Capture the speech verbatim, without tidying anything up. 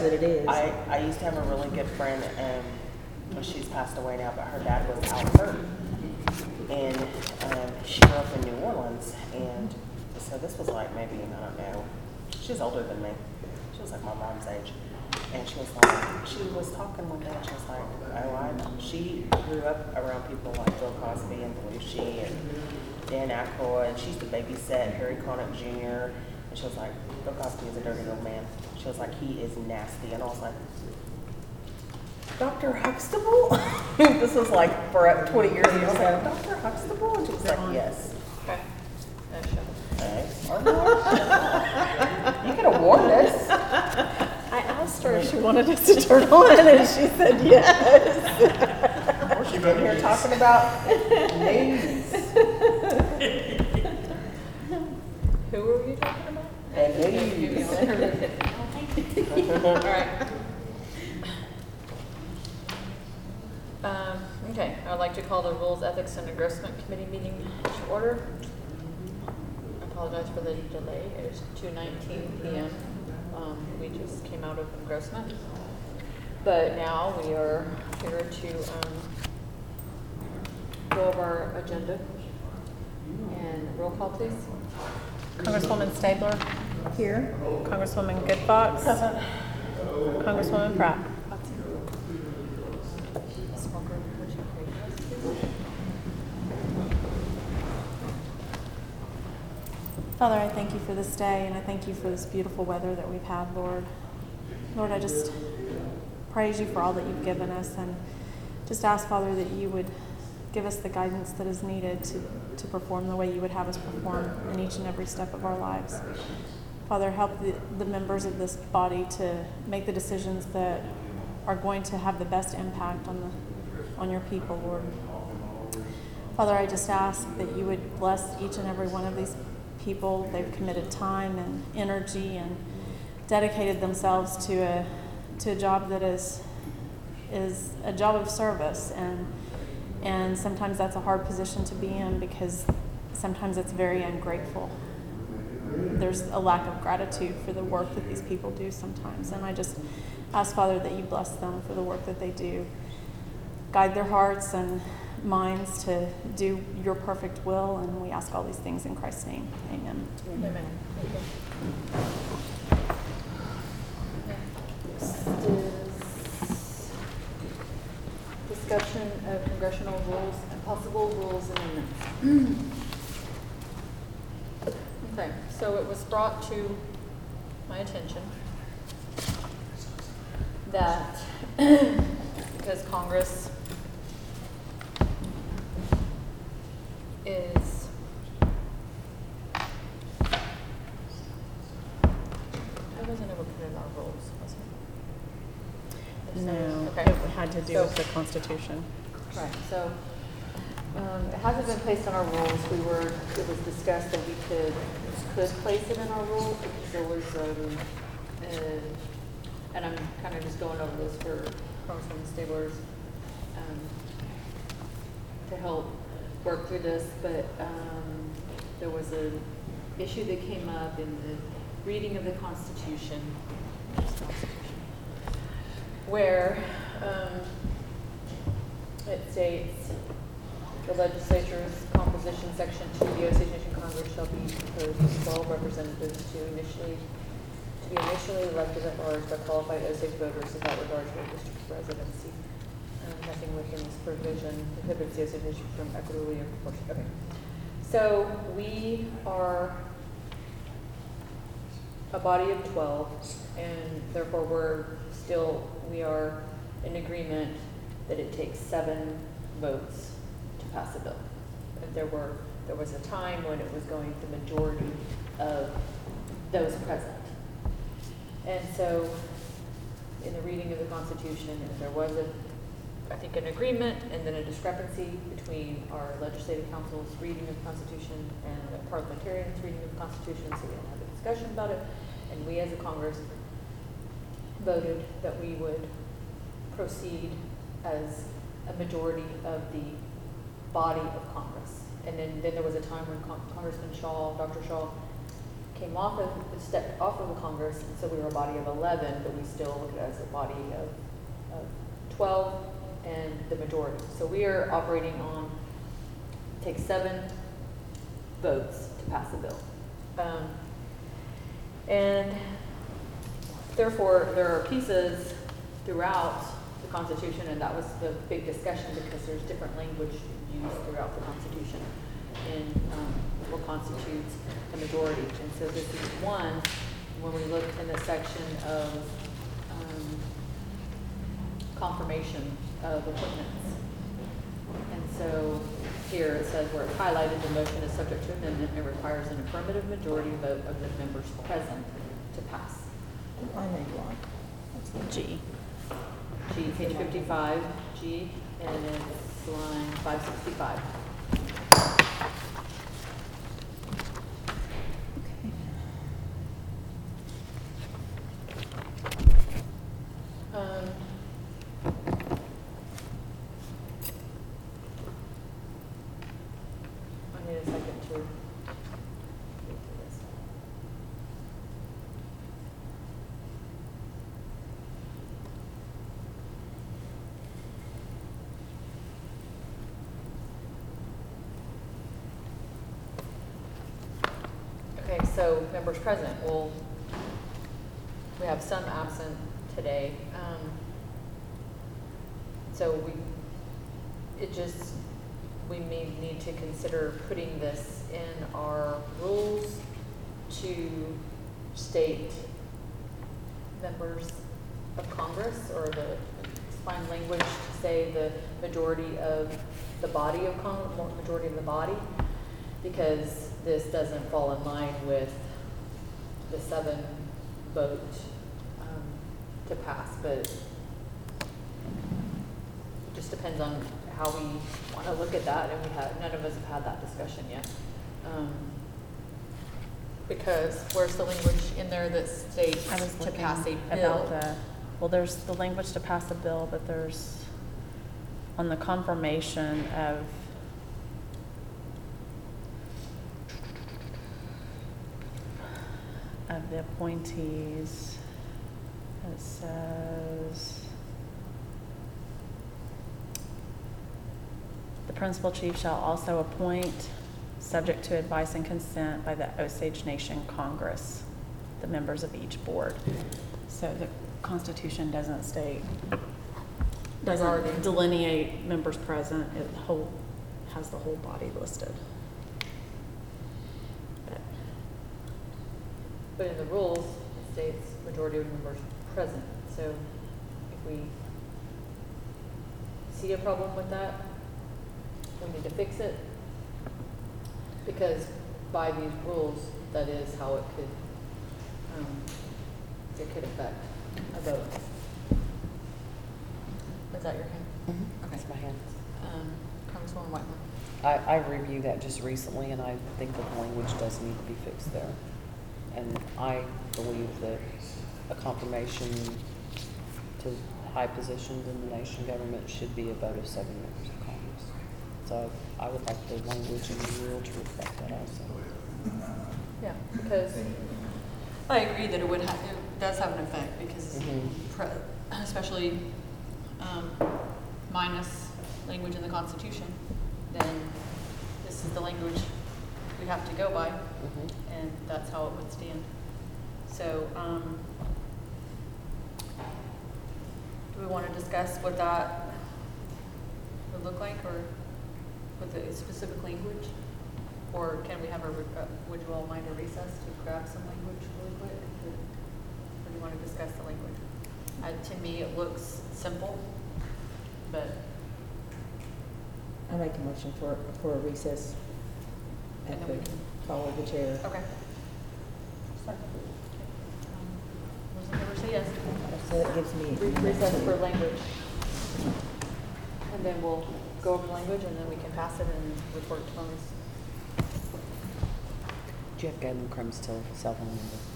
that it is. I, I used to have a really good friend, and well, she's passed away now, but her dad was out hurt. And um, she grew up in New Orleans, and so this was like maybe, I don't know, she's older than me. She was like my mom's age. And she was like, she was talking one day, and she was like, oh, I know. She grew up around people like Bill Cosby and Belushi and Dan Aykroyd, and she used to babysit Harry Connick Junior And she was like, Bill Cosby is a dirty old man. She was like, he is nasty. And I was like, Doctor Huxtable? This was like for twenty years ago. I was like, Doctor Huxtable? And she was like, yes. Okay. That show. Okay. You could have warned us. I asked her if she wanted us to turn on, and she said yes. Or she's been here talking about news. Who were you talking about? And news. All right. Um, okay, I'd like to call the Rules, Ethics, and Engrossment Committee meeting to order. I apologize for the delay. It was two nineteen p m Um, we just came out of engrossment. But now we are here to um, go over our agenda. And roll call, please. Congresswoman Stabler here. Congresswoman Goodfox. Congresswoman Pratt. Father, I thank you for this day, and I thank you for this beautiful weather that we've had, Lord. Lord, I just praise you for all that you've given us, and just ask, Father, that you would give us the guidance that is needed to, to perform the way you would have us perform in each and every step of our lives. Father, help the, the members of this body to make the decisions that are going to have the best impact on the on your people, Lord. Father, I just ask that you would bless each and every one of these people. They've committed time and energy and dedicated themselves to a to a job that is is a job of service, and and sometimes that's a hard position to be in because sometimes it's very ungrateful. There's a lack of gratitude for the work that these people do sometimes, and I just ask, Father, that you bless them for the work that they do. Guide their hearts and minds to do your perfect will, and we ask all these things in Christ's name. Amen. Amen. Next is discussion of congressional rules and possible rules amendments. Okay, so it was brought to my attention that because Congress is that wasn't ever put in our rules, was it? No, Okay. it had to do So- with the Constitution. Right, so um, it hasn't been placed on our rules. We were, it was discussed that we could, could place it in our rules. There was, um, uh, and I'm kind of just going over this for Congresswoman Stabler's, um, to help work through this, but um, there was a issue that came up in the reading of the Constitution, where um, it states the legislature's composition, section two, the Osage Nation Congress shall be composed of twelve representatives to initially to be initially elected at large by qualified Osage voters without regard to their district residency. Um, nothing within this provision prohibits the Osage Nation from equitably and proportionally. Okay, so we are a body of twelve, and therefore we're still we are in agreement that it takes seven votes to pass a bill. But there were there was a time when it was going the majority of those present. And so in the reading of the Constitution, there was a I think an agreement and then a discrepancy between our legislative council's reading of the Constitution and the parliamentarians' reading of the Constitution, so we didn't have a discussion about it. And we as a Congress voted that we would proceed as a majority of the body of Congress. And then, then there was a time when Con- Congressman Shaw, Doctor Shaw, came off of, stepped off of the Congress, and so we were a body of eleven, but we still look at it as a body of, of twelve and the majority. So we are operating on, take seven votes to pass a bill. Um, and therefore, there are pieces throughout the Constitution, and that was the big discussion because there's different language used throughout the Constitution in um, what constitutes a majority. And so this is one, when we look in the section of um, confirmation of appointments. And so here it says where it's highlighted, the motion is subject to amendment and requires an affirmative majority vote of the members present to pass. I made one. That's G. G, page fifty-five, G, and it's line five sixty-five. Um, I need a second to read through this. Okay, so members present, well, we have some absent today. Um, so we, it just, we may need to consider putting this in our rules to state members of Congress, or the, find language to say the majority of the body of Congress, majority of the body, because this doesn't fall in line with the seven vote um, to pass, but it just depends on how we want to look at that, and we have, none of us have had that discussion yet. Um, because where's the language in there that states I was to looking pass a about bill? the, well, there's the language to pass a bill, but there's on the confirmation of of the appointees, it says the principal chief shall also appoint, subject to advice and consent by the Osage Nation Congress, the members of each board. So the Constitution doesn't state, Already. doesn't delineate members present, it whole, has the whole body listed. But But in the rules, it states majority of members present. So if we see a problem with that, we need to fix it. Because by these rules, that is how it could, um, it could affect a vote. Is that your hand? Mm-hmm. Okay. That's my hand. Um, Congresswoman Whiteman. I, I reviewed that just recently, and I think that the language does need to be fixed there. And I believe that a confirmation to high positions in the nation government should be a vote of seven members of Congress. So I would like the language in the rule to reflect that also. Yeah, because I agree that it would have, it does have an effect because, Mhm. pre- especially um, minus language in the Constitution, then this is the language we have to go by, Mhm. and that's how it would stand. So, um, do we want to discuss what that would look like, or with the specific language? Or can we have a, re- uh, would you all mind a recess to grab some language really quick? Or or do you want to discuss the language? Uh, to me, it looks simple, but I make a motion for, for a recess And at then the we can- call of the chair. okay. Um, Those in favor say yes. So that gives me. Re- Recess for language. And then we'll go over the language, and then we can pass it and report to bonus. Do you have Galen Crumbs till seven?